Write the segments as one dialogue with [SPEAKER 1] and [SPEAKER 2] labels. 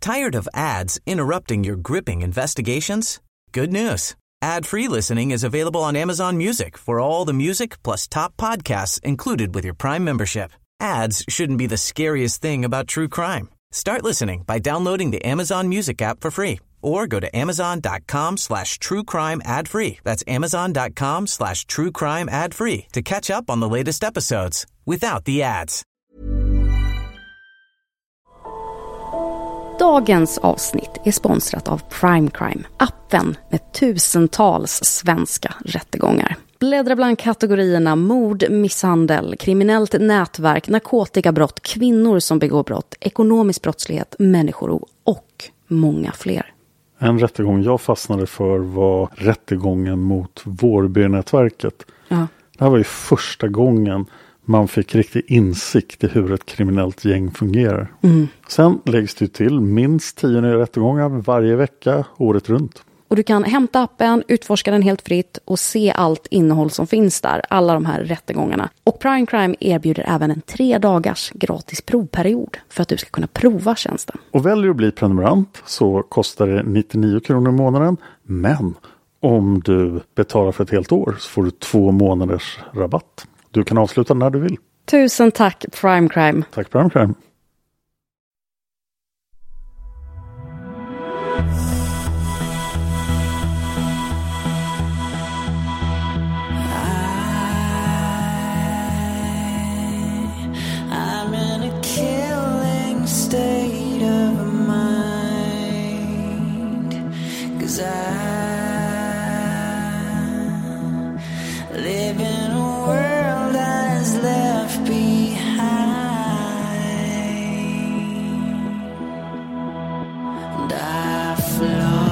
[SPEAKER 1] Tired of ads interrupting your gripping investigations? Good news. Ad-free listening is available on Amazon Music for all the music plus top podcasts included with your Prime membership. Ads shouldn't be the scariest thing about true crime. Start listening by downloading the Amazon Music app for free or go to amazon.com/truecrime ad-free. That's amazon.com/truecrime ad-free to catch up on the latest episodes without the ads.
[SPEAKER 2] Dagens avsnitt är sponsrat av Prime Crime, appen med tusentals svenska rättegångar. Bläddra bland kategorierna mord, misshandel, kriminellt nätverk, narkotikabrott, kvinnor som begår brott, ekonomisk brottslighet, människorov och många fler.
[SPEAKER 3] En rättegång jag fastnade för var rättegången mot Vårbynätverket.
[SPEAKER 2] Ja.
[SPEAKER 3] Det här var ju första gången man fick riktig insikt i hur ett kriminellt gäng fungerar. Sen läggs det till minst 10 nya rättegångar varje vecka, året runt.
[SPEAKER 2] Och du kan hämta appen, utforska den helt fritt och se allt innehåll som finns där, alla de här rättegångarna. Och Prime Crime erbjuder även en 3 dagars gratis provperiod för att du ska kunna prova tjänsten.
[SPEAKER 3] Och väljer du att bli prenumerant så kostar det 99 kronor i månaden. Men om du betalar för ett helt år så får du 2 månaders rabatt. Du kan avsluta när du vill.
[SPEAKER 2] Tusen tack Prime Crime.
[SPEAKER 3] Tack Prime Crime.
[SPEAKER 4] I'm in a killing state of mind, 'cause I live in a world that's left behind, and I flow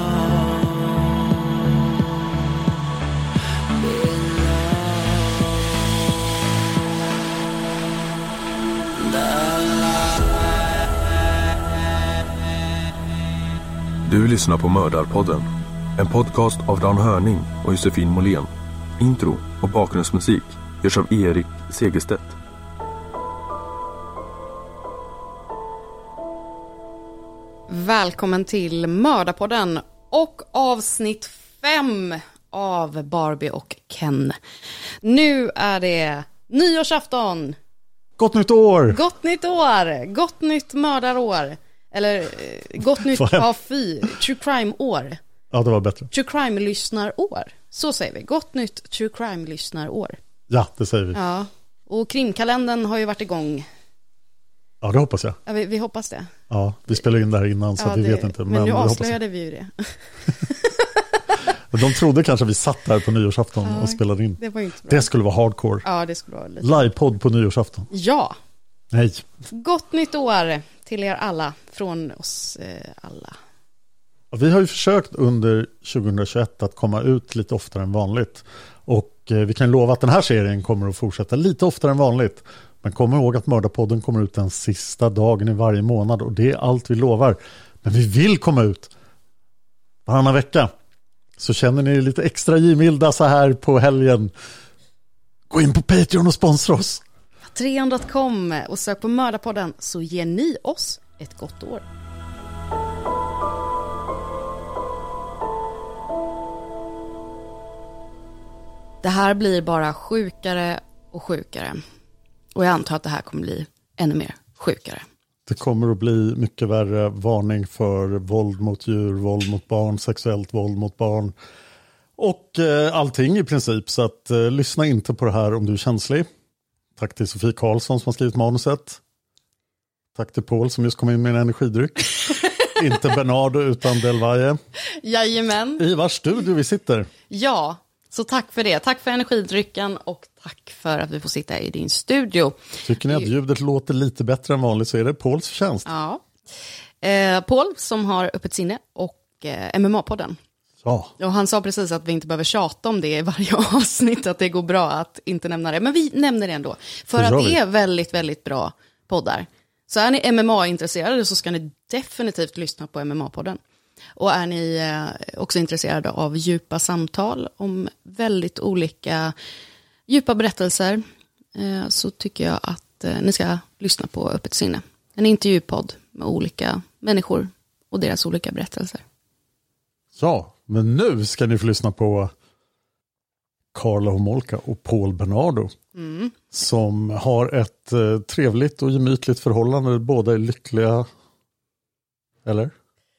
[SPEAKER 5] Du lyssnar på Mördarpodden, en podcast av Dan Hörning och Josefin Måhlén. Intro och bakgrundsmusik görs av Erik Segerstedt.
[SPEAKER 2] Välkommen till Mördarpodden och avsnitt 5 av Barbie och Ken. Nu är det nyårsafton.
[SPEAKER 3] Gott nytt år!
[SPEAKER 2] Gott nytt år! Gott nytt mördarår. Eller gott nytt True Crime-år.
[SPEAKER 3] Ja, det var bättre.
[SPEAKER 2] True Crime-lyssnarår. Så säger vi. Gott nytt True Crime-lyssnarår.
[SPEAKER 3] Ja, det säger vi.
[SPEAKER 2] Ja. Och krimkalendern har ju varit igång.
[SPEAKER 3] Ja, det hoppas jag.
[SPEAKER 2] Ja, vi hoppas det.
[SPEAKER 3] Ja, vi spelade in det här innan så vi vet inte.
[SPEAKER 2] Men nu
[SPEAKER 3] vi
[SPEAKER 2] avslöjade vi ju det.
[SPEAKER 3] De trodde kanske vi satt där på nyårsafton och spelade in.
[SPEAKER 2] Det var inte bra.
[SPEAKER 3] Det skulle vara hardcore.
[SPEAKER 2] Ja, det skulle vara lite.
[SPEAKER 3] Livepodd på nyårsafton.
[SPEAKER 2] Ja.
[SPEAKER 3] Nej.
[SPEAKER 2] Gott nytt år till er alla. Från oss alla.
[SPEAKER 3] Vi har ju försökt under 2021 att komma ut lite oftare än vanligt. Och vi kan lova att den här serien kommer att fortsätta lite oftare än vanligt. Men kom ihåg att Mördarpodden kommer ut den sista dagen i varje månad. Och det är allt vi lovar. Men vi vill komma ut varannan vecka. Så känner ni lite extra givmilda så här på helgen. Gå in på Patreon och sponsra oss.
[SPEAKER 2] Patreon.com och sök på Mördarpodden så ger ni oss ett gott år. Det här blir bara sjukare och sjukare. Och jag antar att det här kommer bli ännu mer sjukare.
[SPEAKER 3] Det kommer att bli mycket värre. Varning för våld mot djur, våld mot barn, sexuellt våld mot barn. Och allting i princip. Så att lyssna inte på det här om du är känslig. Tack till Sofie Karlsson som har skrivit manuset. Tack till Paul som just kom in med en energidryck. Inte Bernardo utan Del Valle.
[SPEAKER 2] Jajamän.
[SPEAKER 3] I vars studio vi sitter.
[SPEAKER 2] Ja, så tack för det. Tack för energidrycken och tack för att vi får sitta i din studio.
[SPEAKER 3] Tycker ni att ljudet låter lite bättre än vanligt så är det Pauls förtjänst.
[SPEAKER 2] Ja. Paul som har Öppet sinne och MMA-podden.
[SPEAKER 3] Ja.
[SPEAKER 2] Och han sa precis att vi inte behöver tjata om det i varje avsnitt, att det går bra att inte nämna det. Men vi nämner det ändå. För att det är väldigt, väldigt bra poddar. Så är ni MMA-intresserade så ska ni definitivt lyssna på MMA-podden. Och är ni också intresserade av djupa samtal om väldigt olika djupa berättelser så tycker jag att ni ska lyssna på Öppet sinne. En intervjupodd med olika människor och deras olika berättelser.
[SPEAKER 3] Ja, men nu ska ni få lyssna på Carla Homolka och Paul Bernardo. Som har ett trevligt och gemytligt förhållande. Båda är lyckliga. Eller?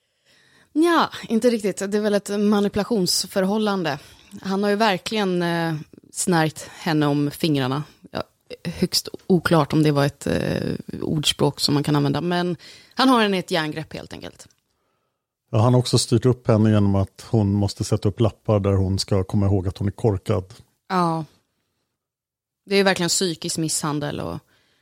[SPEAKER 2] Ja, inte riktigt. Det är väl ett manipulationsförhållande. Han har ju verkligen snärjt henne om fingrarna. Ja, högst oklart om det var ett ordspråk som man kan använda. Men han har henne i ett järngrepp helt enkelt.
[SPEAKER 3] Ja, han har också styrt upp henne genom att hon måste sätta upp lappar där hon ska komma ihåg att hon är korkad. Ja.
[SPEAKER 2] Det är verkligen psykisk misshandel och...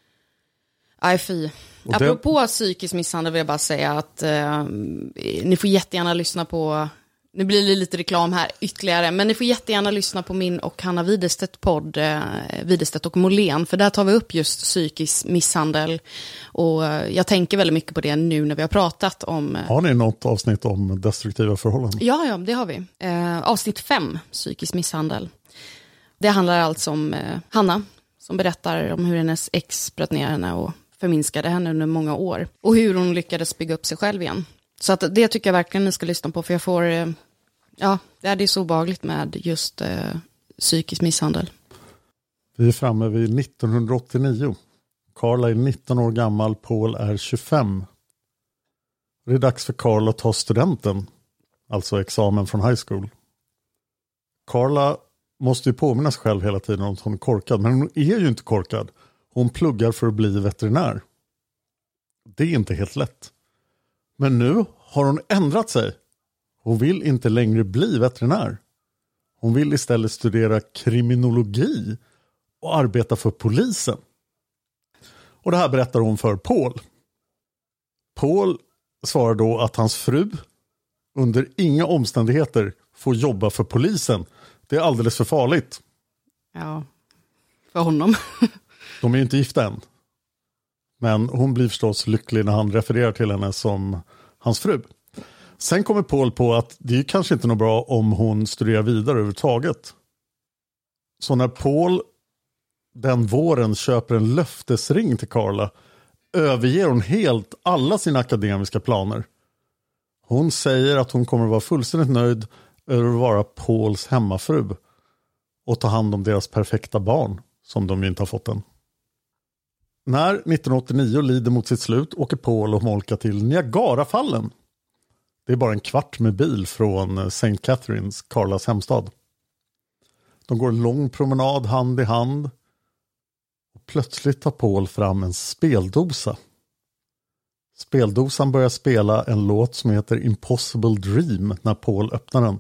[SPEAKER 2] Aj, fy. Apropå psykisk misshandel vill jag bara säga att ni får jättegärna lyssna på... Nu blir det lite reklam här ytterligare, men ni får jättegärna lyssna på min och Hanna Widerstedt podd, Widerstedt och Molén, för där tar vi upp just psykisk misshandel. Och jag tänker väldigt mycket på det nu när vi har pratat om...
[SPEAKER 3] Har ni något avsnitt om destruktiva förhållanden?
[SPEAKER 2] Ja, det har vi. Avsnitt 5, psykisk misshandel. Det handlar alltså om Hanna som berättar om hur hennes ex bröt ner henne och förminskade henne under många år. Och hur hon lyckades bygga upp sig själv igen. Så att det tycker jag verkligen ni ska lyssna på, för jag får... Ja, det är så obehagligt med just psykisk misshandel.
[SPEAKER 3] Vi är framme vid 1989. Carla är 19 år gammal, Paul är 25. Det är dags för Carla att ta studenten, alltså examen från high school. Carla måste ju påminna sig själv hela tiden om att hon är korkad, men hon är ju inte korkad. Hon pluggar för att bli veterinär. Det är inte helt lätt. Men nu har hon ändrat sig. Hon vill inte längre bli veterinär. Hon vill istället studera kriminologi och arbeta för polisen. Och det här berättar hon för Paul. Paul svarar då att hans fru under inga omständigheter får jobba för polisen. Det är alldeles för farligt.
[SPEAKER 2] Ja, för honom.
[SPEAKER 3] De är ju inte gifta än. Men hon blir förstås lycklig när han refererar till henne som hans fru. Sen kommer Paul på att det är kanske inte något bra om hon studerar vidare överhuvudtaget. Så när Paul den våren köper en löftesring till Carla överger hon helt alla sina akademiska planer. Hon säger att hon kommer att vara fullständigt nöjd över att vara Pauls hemmafru och ta hand om deras perfekta barn som de inte har fått än. När 1989 lider mot sitt slut åker Paul och Homolka till Niagarafallen. Det är bara en kvart med bil från St. Catharines, Carlas hemstad. De går en lång promenad hand i hand. Och plötsligt tar Paul fram en speldosa. Speldosan börjar spela en låt som heter Impossible Dream när Paul öppnar den.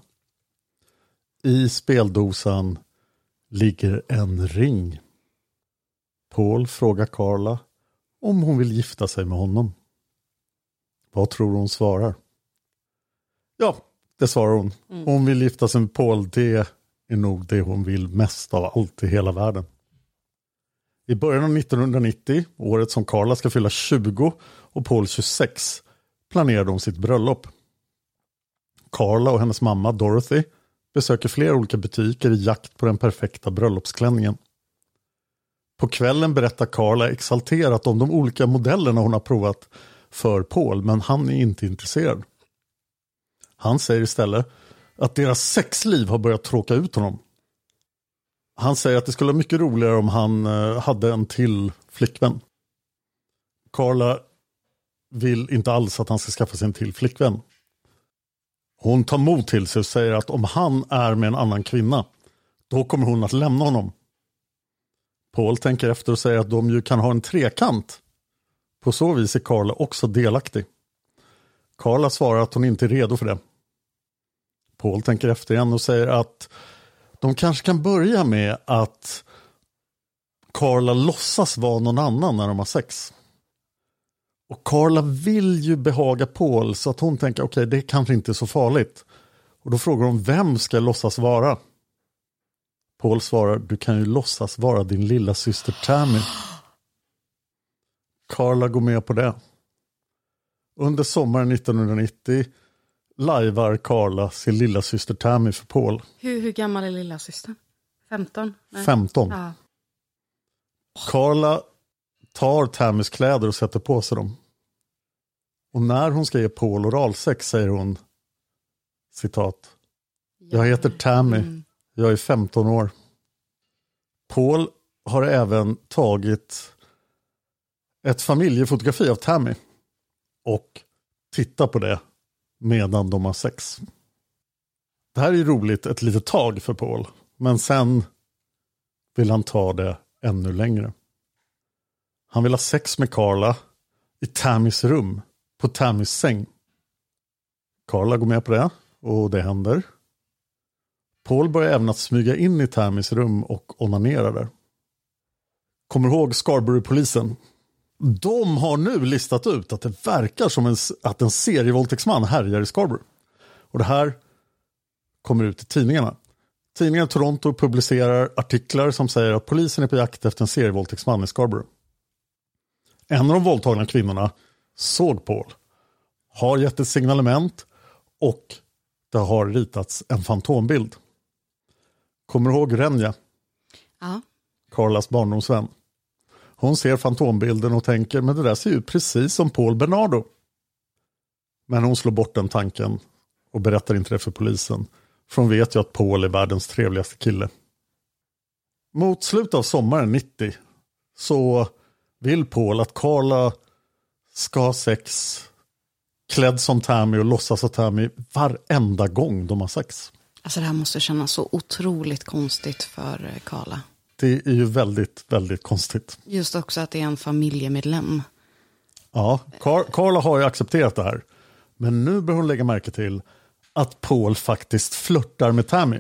[SPEAKER 3] I speldosan ligger en ring. Paul frågar Carla om hon vill gifta sig med honom. Vad tror hon svarar? Ja, det svarar hon. Hon vill gifta sig med Paul. Det är nog det hon vill mest av allt i hela världen. I början av 1990, året som Carla ska fylla 20 och Paul 26, planerar de sitt bröllop. Carla och hennes mamma Dorothy besöker flera olika butiker i jakt på den perfekta bröllopsklänningen. På kvällen berättar Carla exalterat om de olika modellerna hon har provat för Paul, men han är inte intresserad. Han säger istället att deras sexliv har börjat tråka ut honom. Han säger att det skulle vara mycket roligare om han hade en till flickvän. Carla vill inte alls att han ska skaffa sig en till flickvän. Hon tar mod till sig och säger att om han är med en annan kvinna, då kommer hon att lämna honom. Paul tänker efter och säger att de ju kan ha en trekant. På så vis är Carla också delaktig. Carla svarar att hon inte är redo för det. Paul tänker efter igen och säger att de kanske kan börja med att Carla låtsas vara någon annan när de har sex. Och Carla vill ju behaga Paul så att hon tänker okej, det kanske inte är så farligt. Och då frågar hon vem ska låtsas vara? Paul svarar, du kan ju låtsas vara din lilla syster Tammy. Carla går med på det. Under sommaren 1990 lajvar Carla sin lilla syster Tammy för Paul.
[SPEAKER 2] Hur gammal är lilla syster? 15? Nej.
[SPEAKER 3] 15.
[SPEAKER 2] Ja.
[SPEAKER 3] Carla tar Tammys kläder och sätter på sig dem. Och när hon ska ge Paul oralsex säger hon, citat, jag heter Tammy, jag är 15 år. Paul har även tagit ett familjefotografi av Tammy och tittar på det medan de har sex. Det här är ju roligt ett litet tag för Paul, men sen vill han ta det ännu längre. Han vill ha sex med Carla i Tammys rum, på Tammys säng. Carla går med på det och det händer. Paul börjar även att smyga in i Tammys rum och onanera där. Kommer ihåg Scarborough-polisen? De har nu listat ut att det verkar som att en serievåldtäktsman härjar i Scarborough. Och det här kommer ut i tidningarna. Tidningen Toronto publicerar artiklar som säger att polisen är på jakt efter en serievåldtäktsman i Scarborough. En av de våldtagna kvinnorna såg Paul, har gett ett signalement och det har ritats en fantombild. Kommer du ihåg Renja?
[SPEAKER 2] Ja.
[SPEAKER 3] Carlas barndomsvän. Hon ser fantombilden och tänker, men det där ser ju precis som Paul Bernardo. Men hon slår bort den tanken och berättar inte det för polisen. För hon vet ju att Paul är världens trevligaste kille. Mot slutet av sommaren 90 så vill Paul att Carla ska ha sex klädd som Tammy och låtsas att Tammy varenda gång de har sex.
[SPEAKER 2] Alltså det här måste kännas så otroligt konstigt för Carla.
[SPEAKER 3] Det är ju väldigt, väldigt konstigt.
[SPEAKER 2] Just också att det är en familjemedlem.
[SPEAKER 3] Ja, Carla har ju accepterat det här. Men nu bör hon lägga märke till att Paul faktiskt flörtar med Tammy.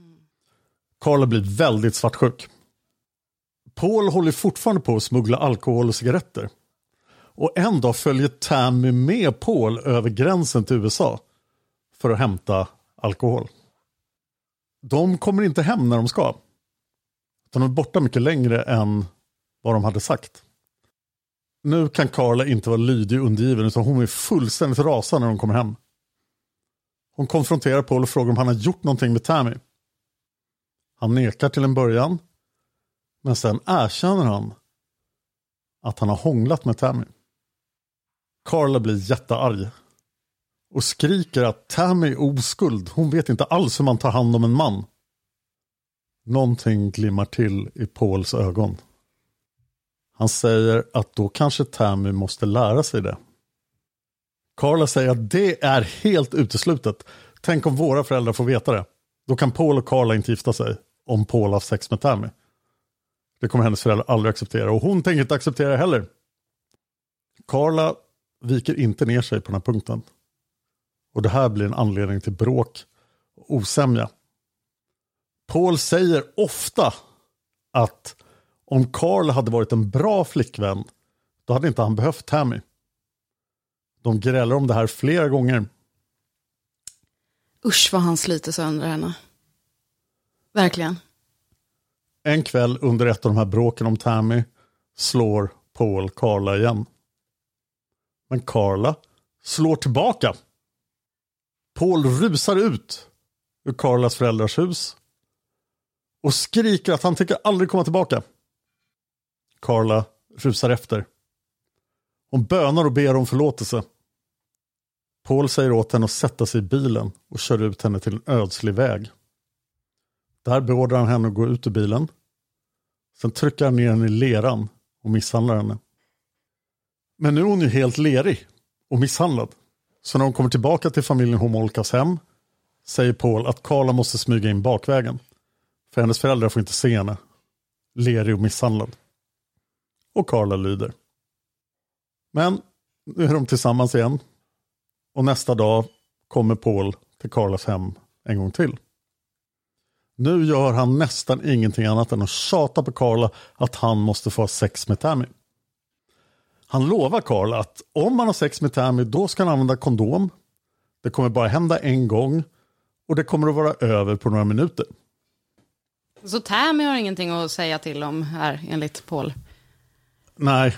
[SPEAKER 3] Carla blir väldigt svartsjuk. Paul håller fortfarande på att smuggla alkohol och cigaretter. Och en dag följer Tammy med Paul över gränsen till USA för att hämta alkohol. De kommer inte hem när de ska. De är borta mycket längre än vad de hade sagt. Nu kan Carla inte vara lydig och undergiven utan hon är fullständigt rasande när de kommer hem. Hon konfronterar Paul och frågar om han har gjort någonting med Tammy. Han nekar till en början. Men sen erkänner han att han har hånglat med Tammy. Carla blir jättearg och skriker att Tammy är oskuld. Hon vet inte alls hur man tar hand om en man. Någonting glimmar till i Pauls ögon. Han säger att då kanske Tammy måste lära sig det. Carla säger att det är helt uteslutet. Tänk om våra föräldrar får veta det. Då kan Paul och Carla inte gifta sig om Paul har sex med Tammy. Det kommer hennes föräldrar aldrig acceptera. Och hon tänker inte acceptera det heller. Carla viker inte ner sig på den här punkten. Och det här blir en anledning till bråk och osämja. Paul säger ofta att om Carla hade varit en bra flickvän då hade inte han behövt Tammy. De grälar om det här flera gånger.
[SPEAKER 2] Usch vad han sliter sönder henne. Verkligen.
[SPEAKER 3] En kväll under ett av de här bråken om Tammy slår Paul Carla igen. Men Carla slår tillbaka. Paul rusar ut ur Carlas föräldrars hus och skriker att han tänker aldrig komma tillbaka. Carla rusar efter. Hon bönar och ber om förlåtelse. Paul säger åt henne att sätta sig i bilen och kör ut henne till en ödslig väg. Där beordrar han henne att gå ut ur bilen. Sen trycker han ner henne i leran och misshandlar henne. Men nu är hon ju helt lerig och misshandlad. Så när hon kommer tillbaka till familjen Homolkas hem säger Paul att Carla måste smyga in bakvägen. För hennes föräldrar får inte se henne. Lerig och misshandlad. Och Carla lyder. Men nu är de tillsammans igen. Och nästa dag kommer Paul till Carlas hem en gång till. Nu gör han nästan ingenting annat än att tjata på Carla att han måste få ha sex med Tammy. Han lovar Carla att om han har sex med Tammy då ska han använda kondom. Det kommer bara hända en gång och det kommer att vara över på några minuter.
[SPEAKER 2] Så Tammy har ingenting att säga till om här enligt Paul?
[SPEAKER 3] Nej,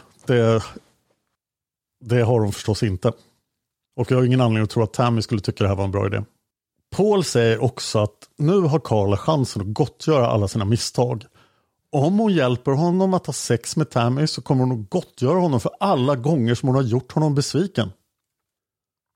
[SPEAKER 3] det har hon förstås inte. Och jag har ingen anledning att tro att Tammy skulle tycka det här var en bra idé. Paul säger också att nu har Carla chansen att gottgöra alla sina misstag. Om hon hjälper honom att ha sex med Tammy så kommer hon att gottgöra honom för alla gånger som hon har gjort honom besviken.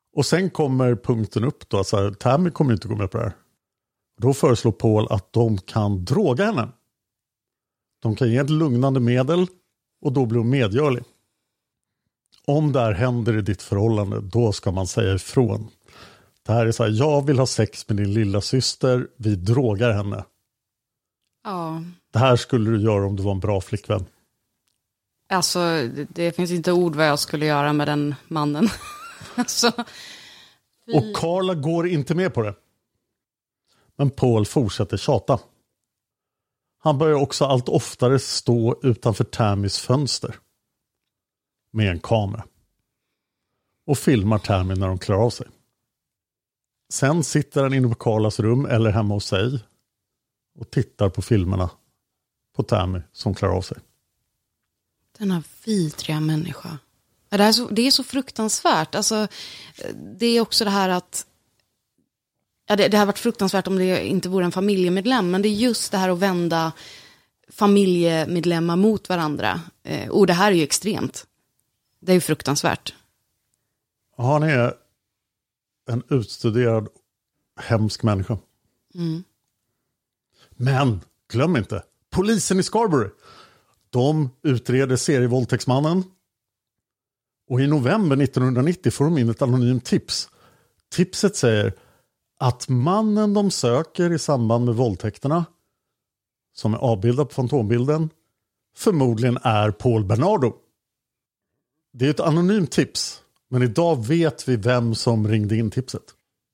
[SPEAKER 3] Och sen kommer punkten upp då. Alltså, Tammy kommer inte gå med på det här. Då föreslår Paul att de kan droga henne. De kan ge ett lugnande medel och då blir hon medgörlig. Om det här händer i ditt förhållande, då ska man säga ifrån. Det här är så här, jag vill ha sex med din lilla syster, vi drogar henne.
[SPEAKER 2] Ja.
[SPEAKER 3] Det här skulle du göra om du var en bra flickvän.
[SPEAKER 2] Alltså, det finns inte ord vad jag skulle göra med den mannen. Alltså,
[SPEAKER 3] och Carla går inte med på det. Men Paul fortsätter tjata. Han börjar också allt oftare stå utanför Tammys fönster. Med en kamera. Och filmar Tammy när de klarar av sig. Sen sitter han inne på Carlas rum eller hemma hos sig. Och tittar på filmerna på Tammy som klarar av sig.
[SPEAKER 2] Denna vidriga människa. Det är så fruktansvärt. Alltså, det är också det här att... Ja, det har varit fruktansvärt om det inte vore en familjemedlem. Men det är just det här att vända familjemedlemmar mot varandra. Och det här är ju extremt. Det är ju fruktansvärt.
[SPEAKER 3] Han är en utstuderad, hemsk människa.
[SPEAKER 2] Mm.
[SPEAKER 3] Men, glöm inte, polisen i Scarborough. De utreder serievåldtäktsmannen. Och i november 1990 får de in ett anonymt tips. Tipset säger att mannen de söker i samband med våldtäkterna, som är avbildad på fantombilden, förmodligen är Paul Bernardo. Det är ett anonymt tips, men idag vet vi vem som ringde in tipset.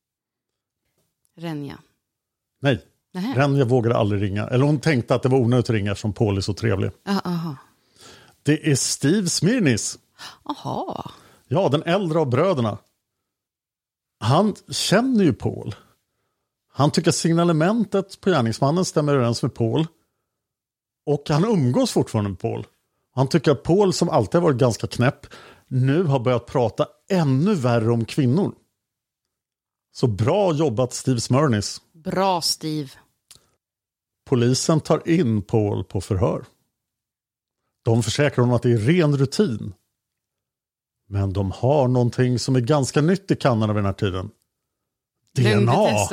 [SPEAKER 2] Renja.
[SPEAKER 3] Nej, Renja vågade aldrig ringa. Eller hon tänkte att det var onödigt att ringa som Paul är så trevlig.
[SPEAKER 2] Aha.
[SPEAKER 3] Det är Steve Smirnis.
[SPEAKER 2] Aha.
[SPEAKER 3] Ja, den äldre av bröderna. Han känner ju Paul. Han tycker signalementet på gärningsmannen stämmer överens med Paul. Och han umgås fortfarande med Paul. Han tycker att Paul, som alltid har varit ganska knäpp, nu har börjat prata ännu värre om kvinnor. Så bra jobbat, Steve Smirnis.
[SPEAKER 2] Bra, Steve.
[SPEAKER 3] Polisen tar in Paul på förhör. De försäkrar honom att det är ren rutin. Men de har någonting som är ganska nytt i Kanada vid den här tiden. DNA.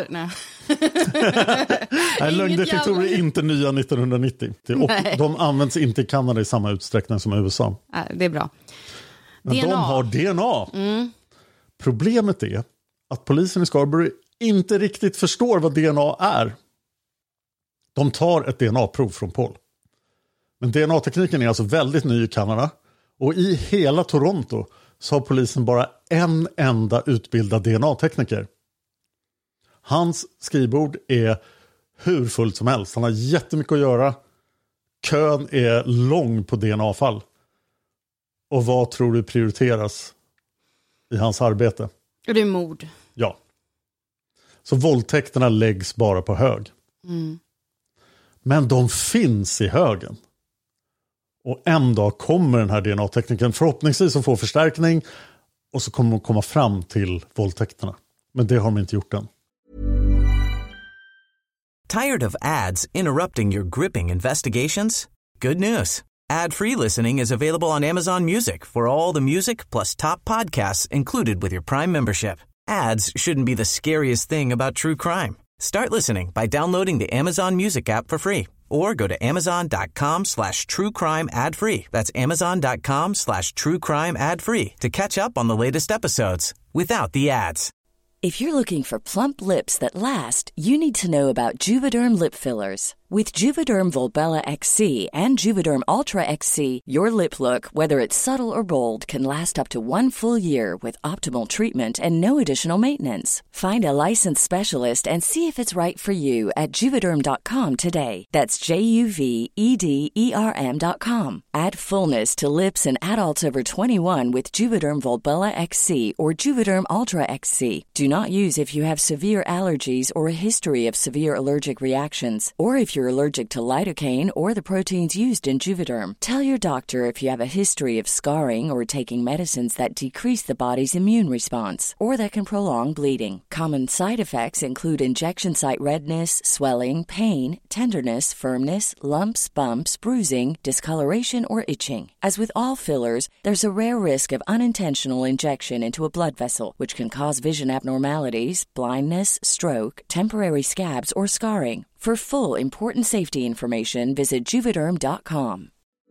[SPEAKER 3] Nej, lögndetektorer är inte nya 1990. Och de används inte i Kanada i samma utsträckning som i USA.
[SPEAKER 2] Det är bra.
[SPEAKER 3] Men
[SPEAKER 2] DNA.
[SPEAKER 3] de har DNA. Mm. Problemet är att polisen i Scarborough inte riktigt förstår vad DNA är. De tar ett DNA-prov från Paul. Men DNA-tekniken är alltså väldigt ny i Kanada. Och i hela Toronto så har polisen bara en enda utbildad DNA-tekniker. Hans skrivbord är hur fullt som helst. Han har jättemycket att göra. Kön är lång på DNA-fall. Och vad tror du prioriteras i hans arbete?
[SPEAKER 2] Det är mord.
[SPEAKER 3] Ja. Så våldtäkterna läggs bara på hög.
[SPEAKER 2] Mm.
[SPEAKER 3] Men de finns i högen. Och en dag kommer den här DNA-tekniken förhoppningsvis att få förstärkning. Och så kommer de komma fram till våldtäkterna. Men det har de inte gjort än.
[SPEAKER 1] Tired of ads interrupting your gripping investigations? Good news. Ad-free listening is available on Amazon Music for all the music plus top podcasts included with your Prime membership. Ads shouldn't be the scariest thing about true crime. Start listening by downloading the Amazon Music app for free or go to amazon.com/truecrime ad-free. That's amazon.com/truecrime ad-free to catch up on the latest episodes without the ads.
[SPEAKER 6] If you're looking for plump lips that last, you need to know about Juvederm lip fillers. With Juvederm Volbella XC and Juvederm Ultra XC, your lip look, whether it's subtle or bold, can last up to 1 full year with optimal treatment and no additional maintenance. Find a licensed specialist and see if it's right for you at Juvederm.com today. That's JUVEDERM.com. Add fullness to lips in adults over 21 with Juvederm Volbella XC or Juvederm Ultra XC. Do not use if you have severe allergies or a history of severe allergic reactions, or if you're allergic to lidocaine or the proteins used in Juvederm. Tell your doctor if you have a history of scarring or taking medicines that decrease the body's immune response or that can prolong bleeding. Common side effects include injection site redness, swelling, pain, tenderness, firmness, lumps, bumps, bruising, discoloration, or itching. As with all fillers, there's a rare risk of unintentional injection into a blood vessel, which can cause vision abnormalities, blindness, stroke, temporary scabs, or scarring. For full, important safety information, visit Juvederm.com.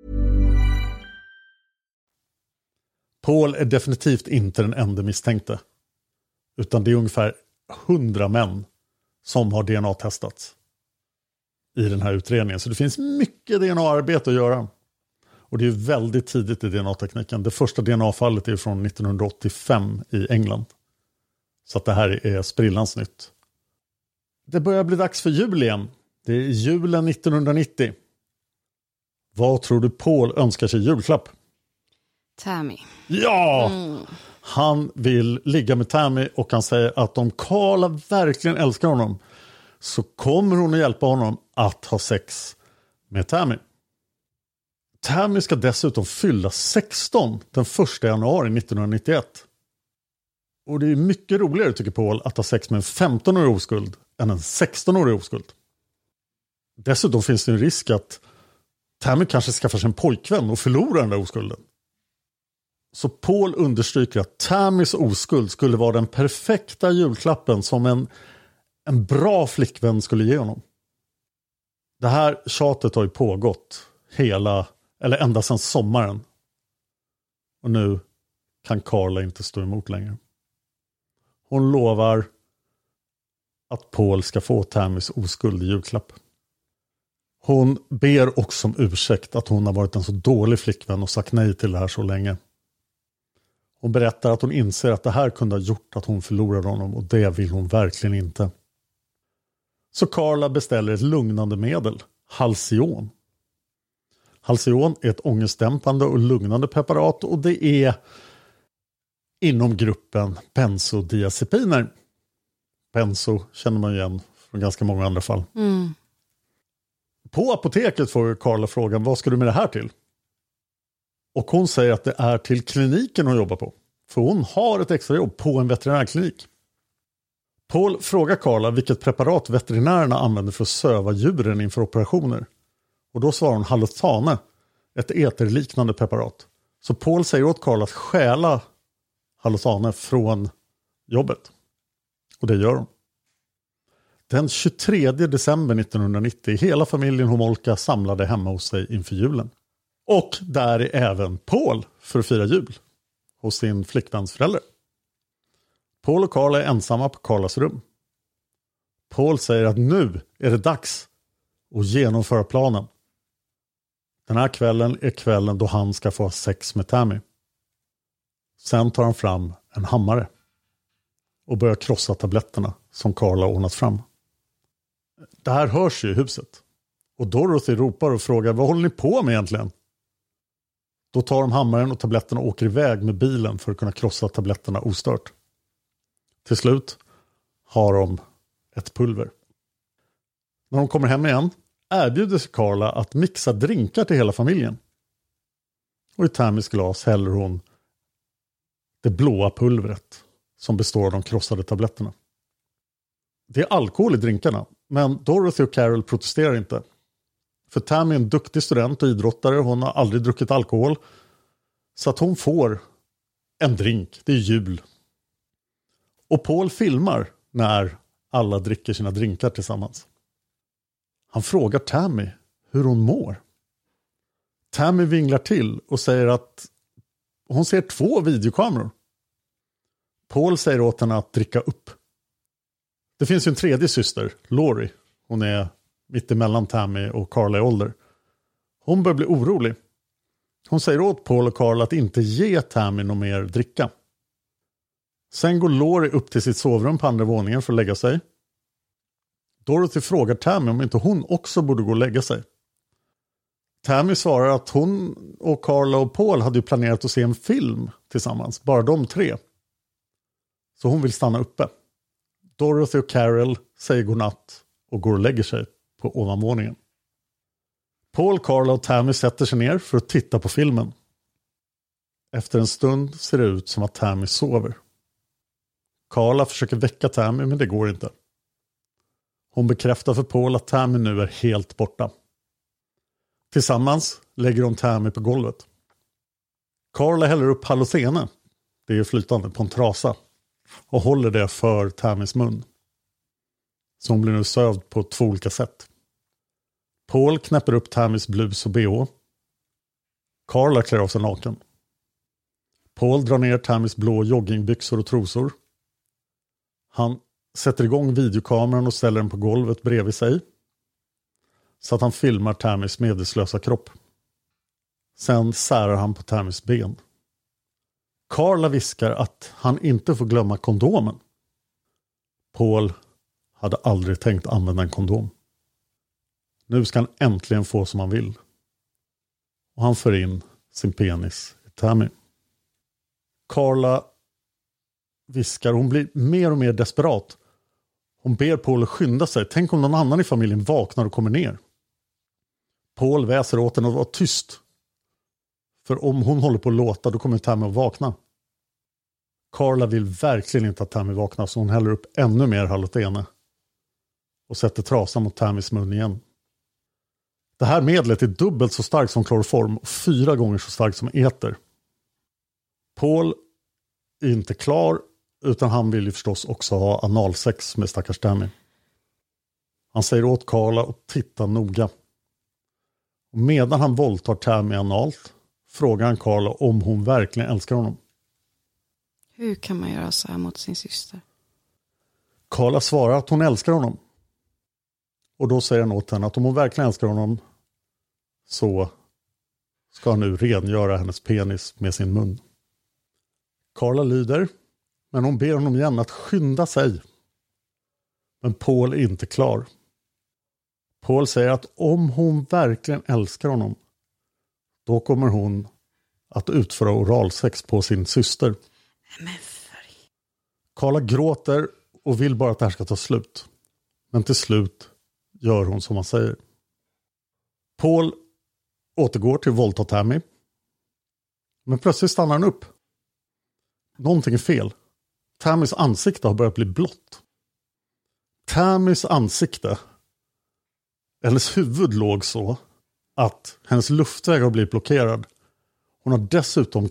[SPEAKER 3] Paul är definitivt inte den enda misstänkte. Utan det är ungefär 100 män som har DNA-testats i den här utredningen. Så det finns mycket DNA-arbete att göra. Och det är väldigt tidigt i DNA-tekniken. Det första DNA-fallet är från 1985 i England. Så att det här är sprillans nytt. Det börjar bli dags för jul igen. Det är julen 1990. Vad tror du Paul önskar sig julklapp?
[SPEAKER 2] Tammy.
[SPEAKER 3] Ja! Han vill ligga med Tammy och han säger att om Carla verkligen älskar honom så kommer hon att hjälpa honom att ha sex med Tammy. Tammy ska dessutom fylla 16 den 1 januari 1991. Och det är mycket roligare tycker Paul att ha sex med en 15-årig oskuld än en 16-årig oskuld. Dessutom finns det en risk att Tammy kanske skaffar sig en pojkvän och förlorar den där oskulden. Så Paul understryker att Tammys oskuld skulle vara den perfekta julklappen som en bra flickvän skulle ge honom. Det här tjatet har ju pågått ända sedan sommaren. Och nu kan Carla inte stå emot längre. Hon lovar att Paul ska få Tammys oskuld i julklapp. Hon ber också om ursäkt att hon har varit en så dålig flickvän och sagt nej till det här så länge. Hon berättar att hon inser att det här kunde ha gjort att hon förlorade honom och det vill hon verkligen inte. Så Carla beställer ett lugnande medel, Halcion. Halcion är ett ångestdämpande och lugnande preparat och det är inom gruppen benzodiazepiner. Benzo känner man igen från ganska många andra fall. På apoteket får Carla frågan, vad ska du med det här till? Och hon säger att det är till kliniken hon jobbar på. För hon har ett extra jobb på en veterinärklinik. Paul frågar Carla vilket preparat veterinärerna använder för att söva djuren inför operationer. Och då svarar hon halotane, ett eterliknande preparat. Så Paul säger åt Carla att stjäla halotane från jobbet. Och det gör hon. Den 23 december 1990 hela familjen Homolka samlade hemma hos sig inför julen. Och där är även Paul för att fira jul hos sin flickväns föräldrar. Paul och Carla är ensamma på Carlas rum. Paul säger att nu är det dags att genomföra planen. Den här kvällen är kvällen då han ska få ha sex med Tammy. Sen tar han fram en hammare och börjar krossa tabletterna som Carla ordnat fram. Det här hörs ju i huset. Och Dorothy ropar och frågar, vad håller ni på med egentligen? Då tar de hammaren och tabletterna och åker iväg med bilen för att kunna krossa tabletterna ostört. Till slut har de ett pulver. När de kommer hem igen erbjuder sig Carla att mixa drinkar till hela familjen. Och i Tammys glas häller hon det blåa pulvret som består av de krossade tabletterna. Det är alkohol i drinkarna, men Dorothy och Carol protesterar inte. För Tammy är en duktig student och idrottare. Hon har aldrig druckit alkohol. Så att hon får en drink. Det är jul. Och Paul filmar när alla dricker sina drinkar tillsammans. Han frågar Tammy hur hon mår. Tammy vinglar till och säger att hon ser 2 videokameror. Paul säger åt henne att dricka upp. Det finns ju en tredje syster, Laurie. Hon är mitt emellan Tammy och Carla i ålder. Hon börjar bli orolig. Hon säger åt Paul och Carla att inte ge Tammy någon mer dricka. Sen går Laurie upp till sitt sovrum på andra våningen för att lägga sig. Dorothy frågar Tammy om inte hon också borde gå och lägga sig. Tammy svarar att hon och Carla och Paul hade ju planerat att se en film tillsammans. Bara de 3. Så hon vill stanna uppe. Dorothy och Carol säger godnatt och går och lägger sig på ovanvåningen. Paul, Carla och Tammy sätter sig ner för att titta på filmen. Efter en stund ser det ut som att Tammy sover. Carla försöker väcka Tammy, men det går inte. Hon bekräftar för Paul att Tammy nu är helt borta. Tillsammans lägger de Tammy på golvet. Carla häller upp halocene, det är flytande, på en trasa och håller det för Tammys mun. Så hon blir nu sövd på 2 olika sätt. Paul knäpper upp Tammys blus och bh. Carla klär av sig naken. Paul drar ner Tammys blå joggingbyxor och trosor. Han sätter igång videokameran och ställer den på golvet bredvid sig, så att han filmar Tammys medvetslösa kropp. Sen särar han på Tammys ben. Carla viskar att han inte får glömma kondomen. Paul hade aldrig tänkt använda en kondom. Nu ska han äntligen få som han vill. Och han för in sin penis i Tammy. Carla viskar, hon blir mer och mer desperat. Hon ber Paul att skynda sig. Tänk om någon annan i familjen vaknar och kommer ner. Paul väser åt henne att vara tyst. För om hon håller på att låta, då kommer Tammy att vakna. Carla vill verkligen inte att Tammy vaknar, så hon häller upp ännu mer halotene och sätter trasan mot Tammys mun igen. Det här medlet är dubbelt så starkt som kloroform och 4 gånger så starkt som eter. Paul är inte klar, utan han vill ju förstås också ha analsex med stackars Tammy. Han säger åt Carla att titta noga. Och medan han våldtar Tammy analt frågar han Carla om hon verkligen älskar honom.
[SPEAKER 2] Hur kan man göra så här mot sin syster?
[SPEAKER 3] Carla svarar att hon älskar honom. Och då säger han åt henne att om hon verkligen älskar honom så ska han nu rengöra hennes penis med sin mun. Carla lyder, men hon ber honom igen att skynda sig. Men Paul är inte klar. Paul säger att om hon verkligen älskar honom, då kommer hon att utföra oralsex på sin syster. Carla gråter och vill bara att det här ska ta slut. Men till slut gör hon som han säger. Paul återgår till våldta Tammy. Men plötsligt stannar han upp. Någonting är fel. Tammys ansikte har börjat bli blått. Tammys ansikte, hennes huvud låg så att hennes luftväg har blivit blockerad. Hon har dessutom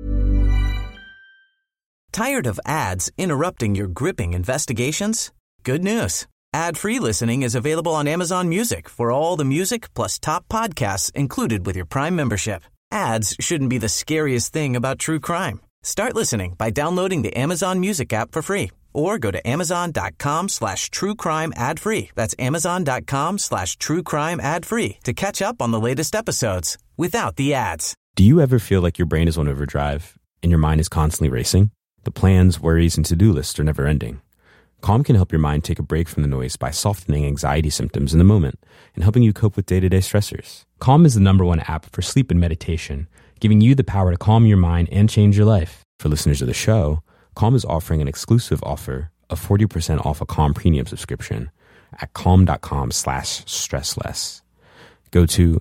[SPEAKER 1] Tired of ads interrupting your gripping investigations? Good news. Ad-free listening is available on Amazon Music for all the music plus top podcasts included with your Prime membership. Ads shouldn't be the scariest thing about true crime. Start listening by downloading the Amazon Music app for free or go to amazon.com/truecrime ad-free. That's amazon.com/truecrime ad-free to catch up on the latest episodes without the ads.
[SPEAKER 7] Do you ever feel like your brain is on overdrive and your mind is constantly racing? The plans, worries, and to-do lists are never ending. Calm can help your mind take a break from the noise by softening anxiety symptoms in the moment and helping you cope with day-to-day stressors. Calm is the #1 app for sleep and meditation, giving you the power to calm your mind and change your life. For listeners of the show, Calm is offering an exclusive offer of 40% off a Calm premium subscription at calm.com/stressless. Go to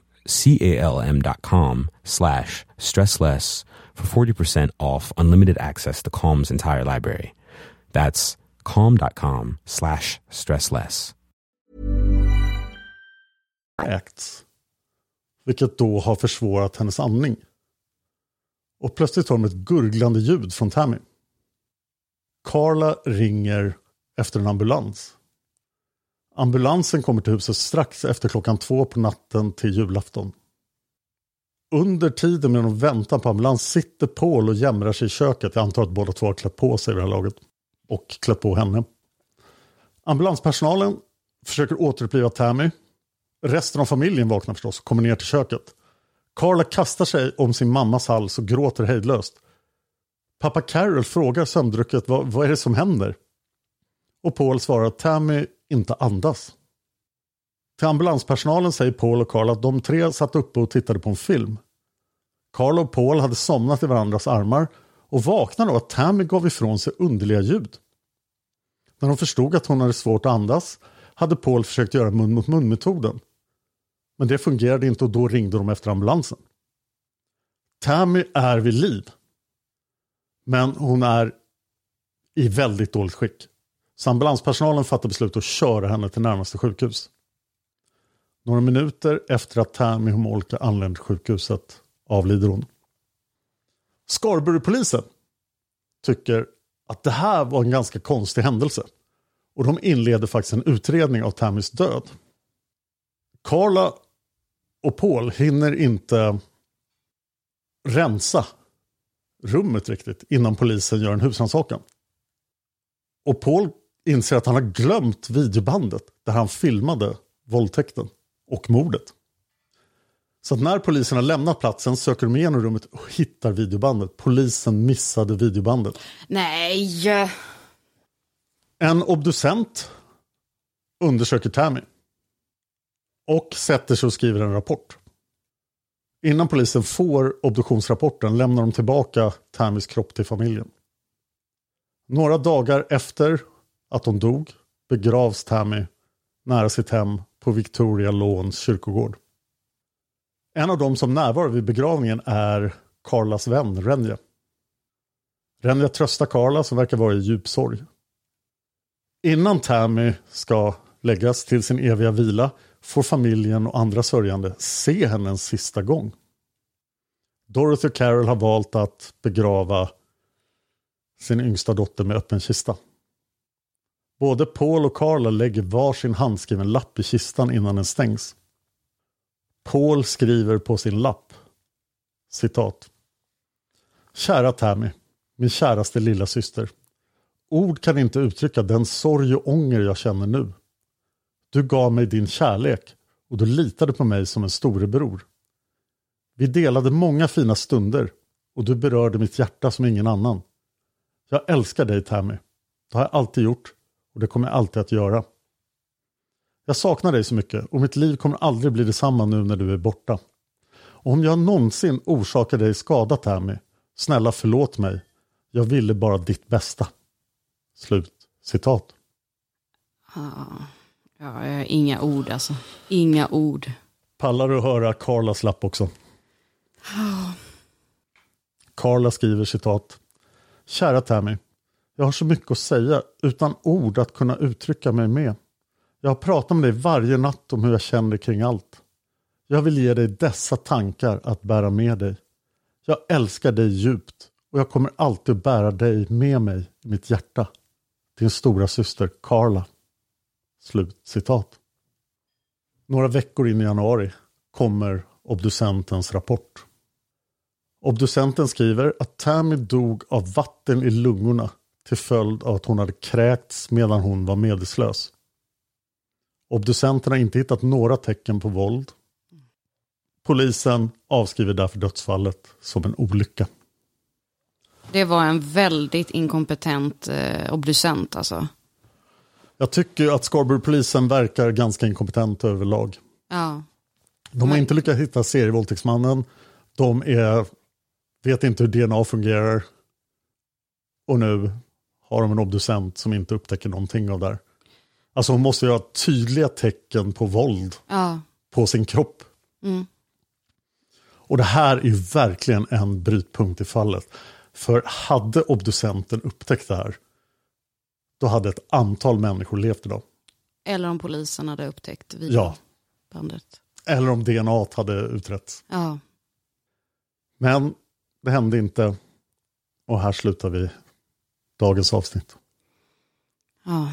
[SPEAKER 7] calm.com/stressless for 40% off unlimited access to Calm's entire library. That's calm.com/stressless.
[SPEAKER 3] Vilket då har försvårat hennes andning. Och plötsligt har de ett gurglande ljud från Tammy. Carla ringer efter en ambulans. Ambulansen kommer till huset strax efter 2:00 på natten till julafton. Under tiden med de väntar på ambulans sitter Paul och jämrar sig i köket. Jag antar att båda två har klätt på sig vid det här laget. Och klätt på henne. Ambulanspersonalen försöker återuppliva Tammy. Resten av familjen vaknar förstås och kommer ner till köket. Carla kastar sig om sin mammas hals och gråter hejdlöst. Pappa Carol frågar sömndrucket vad är det som händer? Och Paul svarar att Tammy inte andas. Till ambulanspersonalen säger Paul och Carla att de 3 satt uppe och tittade på en film. Carla och Paul hade somnat i varandras armar och vaknade av att Tammy gav ifrån sig underliga ljud. När de förstod att hon hade svårt att andas hade Paul försökt göra mun-mot-mun-metoden. Men det fungerade inte och då ringde de efter ambulansen. Tammy är vid liv. Men hon är i väldigt dåligt skick. Så ambulanspersonalen fattar beslut att köra henne till närmaste sjukhus. Några minuter efter att Tammy Homolka anlände till sjukhuset avlider hon. Scarborough-polisen tycker att det här var en ganska konstig händelse. Och de inleder faktiskt en utredning av Tammys död. Carla och Paul hinner inte rensa rummet riktigt innan polisen gör en husrannsakan. Och Paul inser att han har glömt videobandet där han filmade våldtäkten och mordet. Så att när polisen har lämnat platsen söker de igenom rummet och hittar videobandet. Polisen missade videobandet.
[SPEAKER 2] Nej!
[SPEAKER 3] En obducent undersöker Tammy och sätter sig och skriver en rapport. Innan polisen får obduktionsrapporten lämnar de tillbaka Tammys kropp till familjen. Några dagar efter att hon dog begravs Tammy nära sitt hem på Victoria Lawns kyrkogård. En av dem som närvarar vid begravningen är Carlas vän Renja. Renja tröstar Carla som verkar vara i djup sorg. Innan Tammy ska läggas till sin eviga vila får familjen och andra sörjande se henne en sista gång. Dorothy och Carol har valt att begrava sin yngsta dotter med öppen kista. Både Paul och Carla lägger var sin handskriven lapp i kistan innan den stängs. Paul skriver på sin lapp, citat: Kära Tammy, min käraste lilla syster. Ord kan inte uttrycka den sorg och ånger jag känner nu. Du gav mig din kärlek och du litade på mig som en storebror. Vi delade många fina stunder och du berörde mitt hjärta som ingen annan. Jag älskar dig, Tammy. Det har jag alltid gjort och det kommer jag alltid att göra. Jag saknar dig så mycket och mitt liv kommer aldrig bli detsamma nu när du är borta. Och om jag någonsin orsakar dig skada, Tammy, snälla förlåt mig. Jag ville bara ditt bästa. Slut. Citat.
[SPEAKER 2] Ja, inga ord alltså. Inga ord.
[SPEAKER 3] Pallar du höra Carlas lapp också? Carla skriver, citat: Kära Tammy, jag har så mycket att säga utan ord att kunna uttrycka mig med. Jag har pratat med dig varje natt om hur jag känner kring allt. Jag vill ge dig dessa tankar att bära med dig. Jag älskar dig djupt och jag kommer alltid att bära dig med mig i mitt hjärta. Din stora syster Carla. Slut citat. Några veckor in i januari kommer obducentens rapport. Obducenten skriver att Tammy dog av vatten i lungorna till följd av att hon hade kräkts medan hon var medvetslös. Obducenten har inte hittat några tecken på våld. Polisen avskriver därför dödsfallet som en olycka.
[SPEAKER 2] Det var en väldigt inkompetent obducent alltså.
[SPEAKER 3] Jag tycker att Scarborough-polisen verkar ganska inkompetent överlag.
[SPEAKER 2] Ja.
[SPEAKER 3] De har inte lyckats hitta serievåldtäktsmannen. De vet inte hur DNA fungerar. Och nu har de en obducent som inte upptäcker någonting av det här. Alltså hon måste ju ha tydliga tecken på våld på sin kropp.
[SPEAKER 2] Mm.
[SPEAKER 3] Och det här är ju verkligen en brytpunkt i fallet. För hade obducenten upptäckt det här, då hade ett antal människor levt idag.
[SPEAKER 2] Eller om polisen hade upptäckt videobandet.
[SPEAKER 3] Ja. Eller om DNA hade utretts.
[SPEAKER 2] Ja.
[SPEAKER 3] Men det hände inte. Och här slutar vi dagens avsnitt.
[SPEAKER 2] Ja.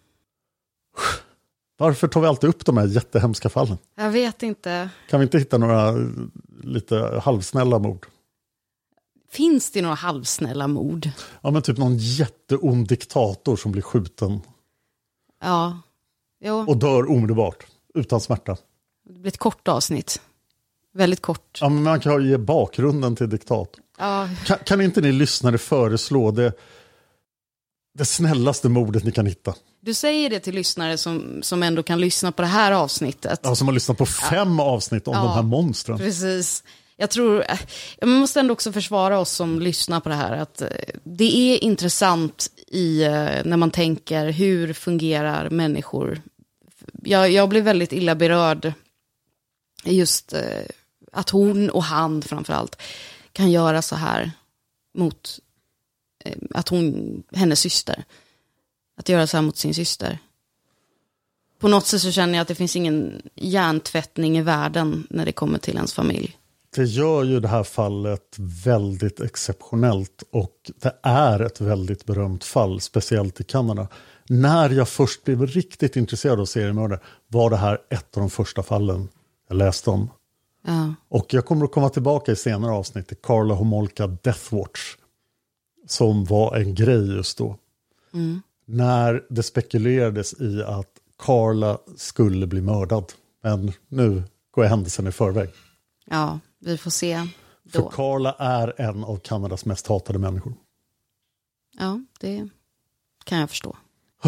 [SPEAKER 3] Varför tar vi alltid upp de här jättehemska fallen?
[SPEAKER 2] Jag vet inte.
[SPEAKER 3] Kan vi inte hitta några lite halvsnälla mord?
[SPEAKER 2] Finns det några halvsnälla mord?
[SPEAKER 3] Ja, men typ någon jätteond diktator som blir skjuten.
[SPEAKER 2] Ja. Jo.
[SPEAKER 3] Och dör omedelbart, utan smärta.
[SPEAKER 2] Det blir ett kort avsnitt. Väldigt kort.
[SPEAKER 3] Ja, men man kan ju ge bakgrunden till diktator.
[SPEAKER 2] Ja.
[SPEAKER 3] Kan inte ni lyssnare föreslå det snällaste mordet ni kan hitta?
[SPEAKER 2] Du säger det till lyssnare som ändå kan lyssna på det här avsnittet.
[SPEAKER 3] Ja, som har lyssnat på 5 avsnitt om de här monstren.
[SPEAKER 2] Precis. Jag måste ändå också försvara oss som lyssnar på det här. Att det är intressant när man tänker hur fungerar människor. Jag blev väldigt illa berörd just att hon och han framförallt kan göra så här mot hennes syster. Att göra så här mot sin syster. På något sätt så känner jag att det finns ingen hjärntvättning i världen när det kommer till ens familj.
[SPEAKER 3] Det gör ju det här fallet väldigt exceptionellt och det är ett väldigt berömt fall, speciellt i Kanada. När jag först blev riktigt intresserad av seriemördare var det här ett av de första fallen jag läste om.
[SPEAKER 2] Ja.
[SPEAKER 3] Och jag kommer att komma tillbaka i senare avsnitt till Karla Homolka Death Watch som var en grej just då.
[SPEAKER 2] Mm.
[SPEAKER 3] När det spekulerades i att Karla skulle bli mördad. Men nu går jag händelsen i förväg.
[SPEAKER 2] Ja, vi får se då.
[SPEAKER 3] För Karla är en av Kanadas mest hatade människor.
[SPEAKER 2] Ja, det kan jag förstå.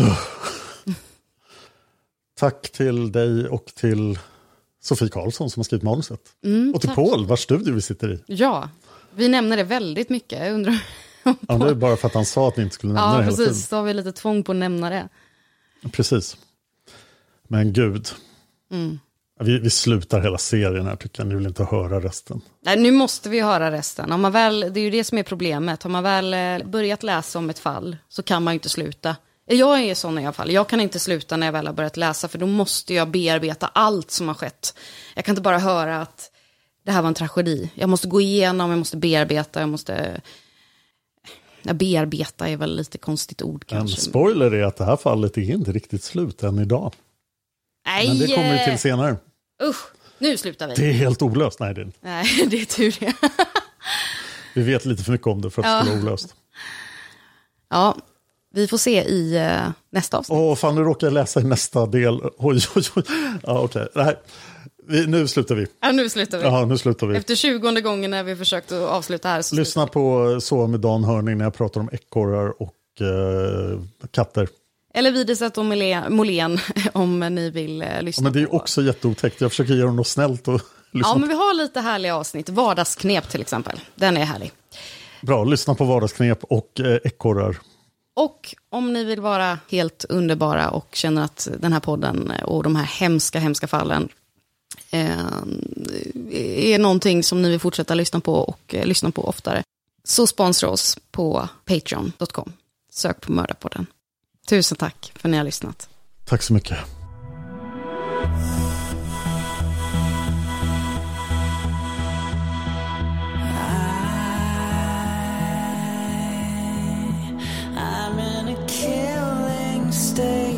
[SPEAKER 3] Tack till dig och till Sofie Karlsson som har skrivit manuset. Och till
[SPEAKER 2] tack.
[SPEAKER 3] Paul, vars studio vi sitter i.
[SPEAKER 2] Ja, vi nämner det väldigt mycket. Jag undrar
[SPEAKER 3] Ja, det är bara för att han sa att vi inte skulle nämna det hela tiden.
[SPEAKER 2] Ja, precis. Då har vi lite tvång på att nämna det.
[SPEAKER 3] Precis. Men gud. Vi slutar hela serien här tycker jag. Ni vill inte höra resten.
[SPEAKER 2] Nej, nu måste vi höra resten. Om man väl, det är ju det som är problemet. Har man väl börjat läsa om ett fall så kan man ju inte sluta. Jag är sån i alla fall. Jag kan inte sluta när jag väl har börjat läsa. För då måste jag bearbeta allt som har skett. Jag kan inte bara höra att det här var en tragedi. Jag måste gå igenom, jag måste bearbeta. Bearbeta är väl lite konstigt ord kanske.
[SPEAKER 3] En spoiler är att det här fallet är inte riktigt slut än idag.
[SPEAKER 2] Nej.
[SPEAKER 3] Men det kommer vi till senare.
[SPEAKER 2] Usch, nu slutar vi.
[SPEAKER 3] Det är helt olöst. Nej,
[SPEAKER 2] det är tur det.
[SPEAKER 3] Vi vet lite för mycket om det för att det skulle vara olöst.
[SPEAKER 2] Ja, vi får se i nästa avsnitt.
[SPEAKER 3] Fan, nu råkar jag läsa i nästa del. Oj. Ja, okej. Nej. Nu slutar vi.
[SPEAKER 2] Ja, nu slutar vi.
[SPEAKER 3] Ja, nu slutar vi.
[SPEAKER 2] Efter 20:e gången när vi försökt att avsluta här.
[SPEAKER 3] Lyssna på Så med Dan Hörning när jag pratar om ekorrar och katter.
[SPEAKER 2] Eller Widerstedt och Molén om ni vill lyssna.
[SPEAKER 3] Men det är också jätteotäckt. Jag försöker göra något snällt och lyssna.
[SPEAKER 2] Ja, men vi har lite härliga avsnitt. Vardagsknep till exempel. Den är härlig.
[SPEAKER 3] Bra, lyssna på vardagsknep och ekorrar. Och
[SPEAKER 2] om ni vill vara helt underbara och känner att den här podden och de här hemska fallen är någonting som ni vill fortsätta lyssna på och lyssna på oftare, så sponsra oss på patreon.com. Sök på Mördarpodden. Tusen tack för att ni har lyssnat.
[SPEAKER 3] Tack så mycket.
[SPEAKER 4] I'm in a killing state.